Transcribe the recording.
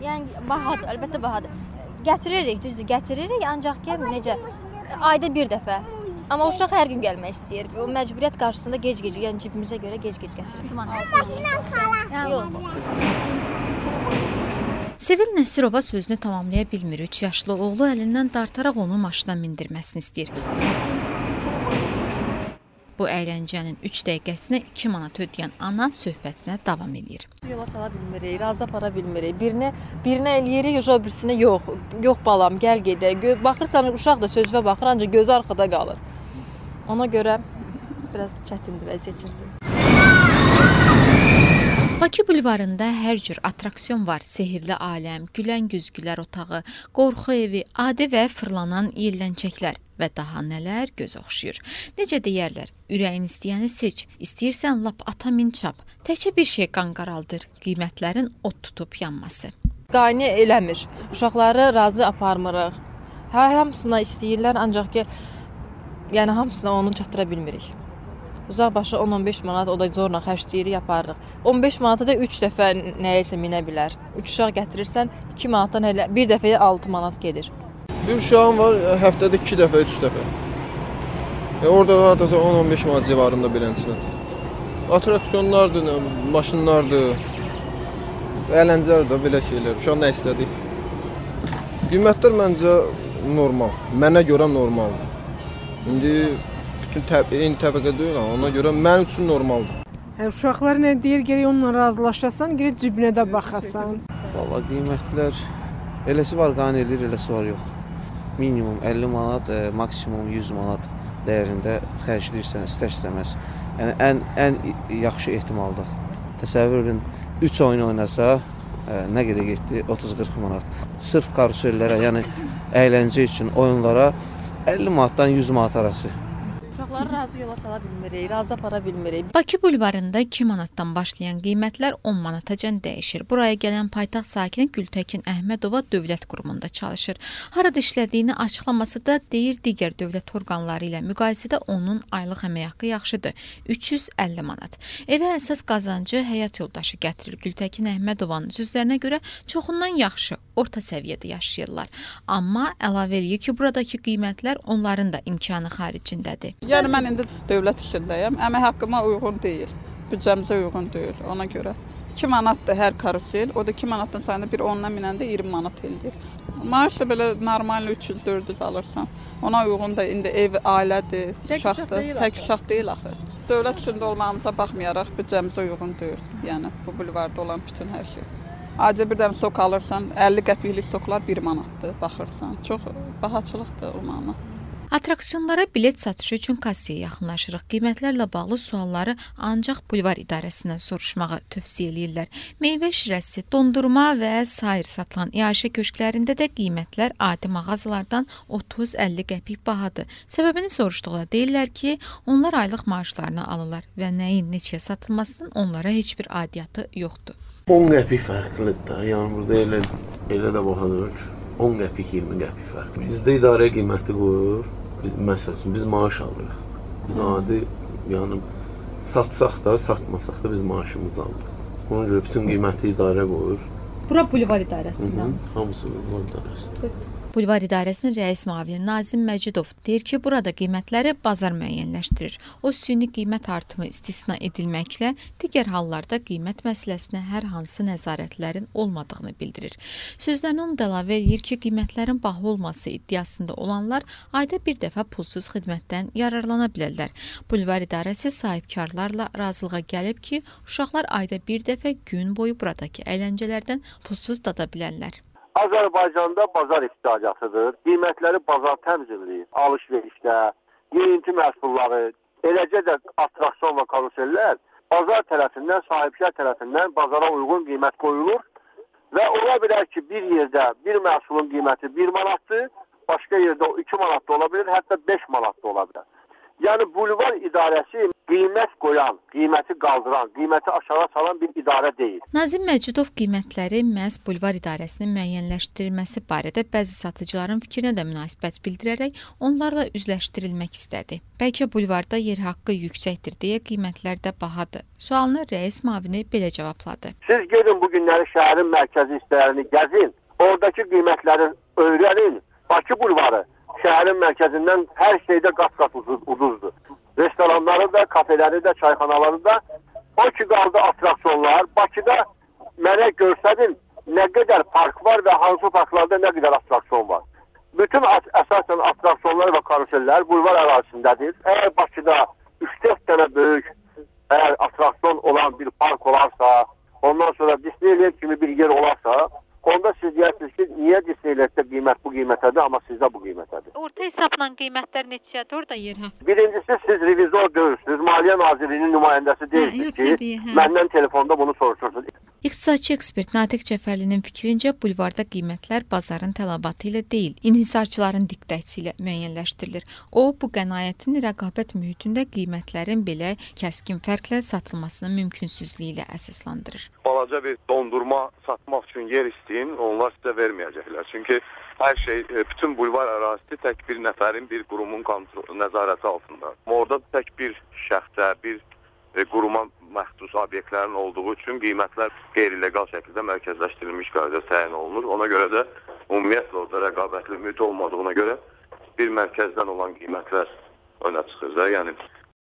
Yəni bahadır, əlbəttə bahadır. Gətiririk, düzdür, gətiririk, ancaq ki, necə, ayda bir dəfə. Amma uşaq hər gün gəlmək istəyir. O məcburiyyət qarşısında gec-gec, yəni cibimizə görə gec-gec gətiririk. Yox. Sevil Nəsirova sözünü tamamlaya bilmir. 3 yaşlı oğlu əlindən dartaraq onu maşına mindirməsini istəyir. Bu əyləncənin 3 dəqiqəsinə 2 manat ödəyən ana söhbətinə davam edir. Yola sala bilmirik, razı apara bilmirik. Birinə eləyirik, o birisinə yox. Yox balam, gəl gedək. Baxırsan, uşaq da sözünə baxır, ancaq gözü arxada qalır. Ona görə biraz çətindir, vəziyyət çətindir. Bakı bulvarında hər cür atraksiyon var. Sehirli aləm, gülən güzgülər otağı, qorxu evi, adi və fırlanan yelləncəklər və daha nələr göz oxşuyur. Necə deyərlər, ürəyin istəyəni seç, istəyirsən lap ata min çap. Təkcə bir şey qan qaraldır, qiymətlərin od tutub yanması. Qane eləmir, uşaqları razı aparmırıq. Hamısına istəyirlər, ancaq ki, yəni hamısına onu çatdıra bilmirik. Uzaq başı 10-15 manat, o da zorla xərcləyirik, yaparıq. 15 manata da 3 dəfə nəyəsə minə bilər. 3 uşaq gətirirsən, 2 manatdan elə bir dəfəyə 6 manat gedir. Bir uşağım var, həftədə 2 dəfə, 3 dəfə. Orada hardasa 10-15 manat civarında bilənçinə tutur. Atraksiyonlardır, maşınlardır, əyləncələr də belə şeylər. Uşaq nə istədik? Qiymətlər məncə normal, mənə görə normaldır. İndi eyni təbəqə deyil, ona görə mənim üçün normaldır. Uşaqlar nə deyir, gərək onunla razılaşasan, gərək cibinə də baxasan. Vallahi qiymətlər eləsi var, qane edir, eləsi var yox. Minimum 50 manat, maksimum 100 manat dəyərində xərcləyirsən, istər-istəməz. Yəni ən yaxşı ehtimalda. Təsəvvür edin, 3 oyun oynasa, nə qədər getdi? 30-40 manat. Sırf karusellərə, yəni əyləncə üçün oyunlara 50 manatdan 100 manat arası. Uşaqları razı yola sala bilmirik, razı apara bilmirik. Bakı bulvarında 2 manatdan başlayan qiymətlər 10 manatacan dəyişir. Buraya gələn paytaxt sakini Gültəkin Əhmədova dövlət qurumunda çalışır. Harada işlədiyini açıqlaması da deyir, digər dövlət orqanları ilə müqayisədə onun aylıq əmək haqqı yaxşıdır. 350 manat. Evə əsas qazancı həyat yoldaşı gətirir. Gültəkin Əhmədovanın sözlərinə görə çoxundan yaxşı, orta səviyyədə yaşayırlar. Amma əlavə edir ki, buradakı qiymətlər onların da imkanı xaricindədir. Yəni mən indi dövlət işindəyəm, əmək haqqıma uyğun deyil, büdcəmizə uyğun deyil, ona görə. 2 manatdır hər karusel, o da 2 manatdan sayında bir 10-dan minəndə 20 manat eləyir. Maaş da belə normal 300-400 alırsan, ona uyğun da indi ev ailədir, uşaqdır, tək uşaq deyil axı. Dövlət işində olmağımıza baxmayaraq büdcəmizə uyğun deyil, yəni bu bulvarda olan bütün hər şey. Acı bir dənə sok alırsan, 50 qəpiklik soklar 1 manatdır, baxırsan, çox bahaçılıqdır olmağına. Atraksiyonlara bilet satışı üçün kassaya yaxınlaşırıq. Qiymətlərlə bağlı sualları ancaq bulvar idarəsindən soruşmağı tövsiyə eləyirlər. Meyvə şirəsi, dondurma və sair satılan iaşə köşklərində də qiymətlər adi mağazalardan 30-50 qəpik bahadır. Səbəbini soruşduqda deyirlər ki, onlar aylıq maaşlarını alırlar və nəyin neçəyə satılmasının onlara heç bir adiyyatı yoxdur. 10 qəpik fərqlidir da, yəni burada elə də bahadır. 10 qəpik, 20 qəpik fərqli. Bizdə idarə qiyməti qoyur. Məsəl üçün, biz maaş alırıq. Biz adi, yəni, satsaq da, satmasaq da biz maaşımızı alırıq. Ona görə bütün qiyməti idarə qoyur. Bura bulvar idarəsindən? Hamısı bulvar idarəsindən. Bulvar İdarəsinin rəis müavini Nazim Məcidov deyir ki, burada qiymətləri bazar müəyyənləşdirir. O süni qiymət artımı istisna edilməklə digər hallarda qiymət məsələsinə hər hansı nəzarətlərin olmadığını bildirir. Sözlərini onu da əlavə edir ki, qiymətlərin baha olması iddiasında olanlar ayda bir dəfə pulsuz xidmətdən yararlana bilərlər. Bulvar İdarəsi sahibkarlarla razılığa gəlib ki, uşaqlar ayda bir dəfə gün boyu buradakı əyləncələrdən pulsuz dada bilərlər. Azərbaycanda bazar iqtisadıdır. Qiymətləri bazar təmizləyir. Alış-verişdə, yeyinti məhsulları, eləcə də atraksiyon və karusellər bazar tərəfindən, sahibkar tərəfindən bazara uyğun qiymət qoyulur və ola bilər ki, bir yerdə bir məhsulun qiyməti 1 manatdır, başqa yerdə 2 manat da ola bilər, hətta 5 manat da ola bilər. Yəni bulvar idarəsi qiymət qoyan, qiyməti qaldıran, qiyməti aşağı salan bir idarə deyil. Nazim Məcidov qiymətləri məhz bulvar idarəsinin müəyyənləşdirilməsi barədə bəzi satıcıların fikrinə də münasibət bildirərək onlarla üzləşdirilmək istədi. Bəlkə bulvarda yer haqqı yüksəkdir deyə qiymətlər də bahadır. Sualını rəis müavini belə cavabladı. Siz gedin bu günləri şəhərin mərkəzi hissələrini gəzin, oradakı qiymətləri öyrənin. Bakı bulvarı şəhərin mərkəzindən hər şeydə qat-qat ucuzdur. Restoranları da, kafeleri də, çayxanaları da. O ki qaldı atraksiyonlar. Bakıda mənə göstərin nə qədər park var və hansı parklarda nə qədər atraksiyon var. Bütün əsasən atraksiyonlar və karusellər bulvar ərazisindədir. Əgər Bakıda 3-4 dənə böyük atraksiyon olan bir park olarsa, ondan sonra Disneyland kimi bir yer olarsa, onda siz deyirsiniz ki, niyə Disneylanddə qiymət bu qiymətədir, amma sizdə bu qiymətədir. Orta hesabla qiymətlər neçədir orada yer haqqı? Birincisi siz revizor deyilsiniz, Maliyyə Nazirliyinin nümayəndəsi deyilsiniz ki, məndən telefonda bunu soruşursunuz. İqtisadçı ekspert Natiq Cəfərlinin fikrincə bulvarda qiymətlər bazarın tələbatı ilə deyil, inhisarçıların diktəsi ilə müəyyənləşdirilir. O, bu qənaətin rəqabət mühitində qiymətlərin belə kəskin fərqlə satılmasının mümkünsüzlüyü ilə əsaslandırır. Balaca bir dondurma satmaq üçün yer istəyin, onlar sizə verməyəcəklər. Çünki hər şey, bütün bulvar ərazisi tək bir nəfərin, bir qurumun nəzarəti altında. Orada tək bir şəxsə, bir quruma məxsus obyektlərin olduğu üçün qiymətlər qeyri-legal şəkildə mərkəzləşdirilmiş qaydada təyin olunur. Ona görə də ümumiyyətlə orada rəqabətli mühit olmadığına görə bir mərkəzdən olan qiymətlər önə çıxır da. Yəni